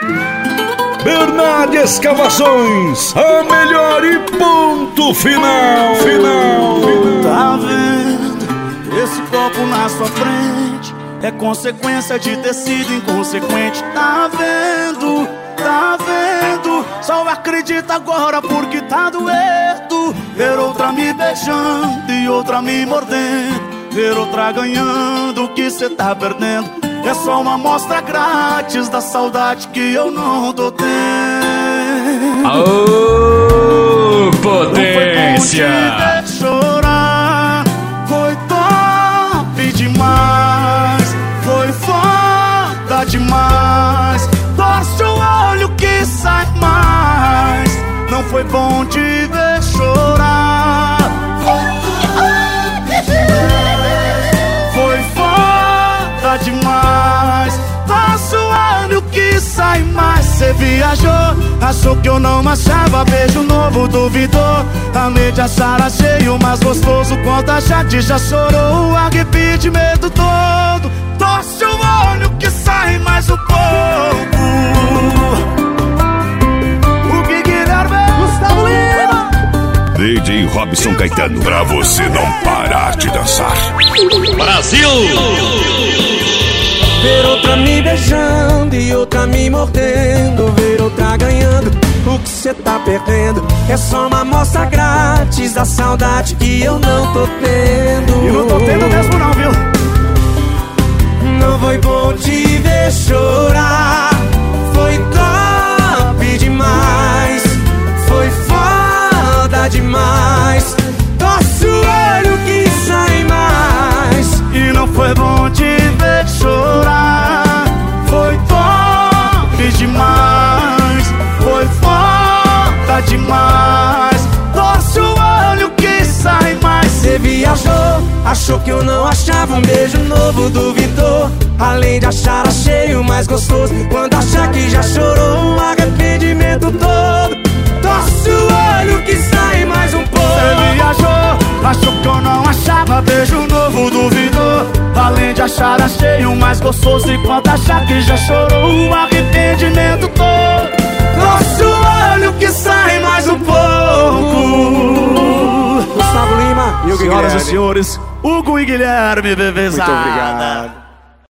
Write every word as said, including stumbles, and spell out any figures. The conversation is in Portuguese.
Bernardi Escavações, a melhor e ponto final, final, final. Tá vendo esse copo na sua frente? É consequência de ter sido inconsequente. Tá vendo, tá vendo? Só acredita agora porque tá doendo. Ver outra me beijando e outra me mordendo. Ver outra ganhando o que cê tá perdendo. É só uma amostra grátis da saudade que eu não tô tendo. Aô, potência! Não foi bom te ver chorar, foi top demais, foi foda demais. Torce o olho que sai mais. Não foi bom te ver chorar, foi foda demais. Torce o olho que sai mais. Cê viajou, achou que eu não achava. Beijo novo, duvidou. A mente achara cheio, mais gostoso. Quando a gente já chorou, o arrependimento todo. Torce o olho que sai mais um pouco. O que Guilherme, Gustavo Lima, D J Robson Caetano, pra você não parar de dançar. Brasil! Ver outra me beijando e outra me mordendo. Ver outra ganhando o que cê tá perdendo. É só uma amostra grátis da saudade que eu não tô tendo. E não tô tendo mesmo não, viu? Não foi bom te ver chorar, foi top demais, foi foda demais. Torce o olho que sai mais. E não foi bom te ver chorar, foi top demais, foi foda demais. Torce o olho que sai mais. Cê viajou, achou que eu não achava. Um beijo novo, duvidou. Além de achar cheio, mais gostoso. Quando achar que já chorou, o arrependimento todo. Torce o olho que sai mais um pouco. Cê viajou, achou que eu não achava. Beijo novo, duvidou. Além de achar cheio, mais gostoso. E quando achar que já chorou, o arrependimento todo. Torce o olho que sai mais um pouco. Gustavo Lima e o Senhoras Guilherme. e senhores, Hugo e Guilherme, bebezada. Muito obrigado.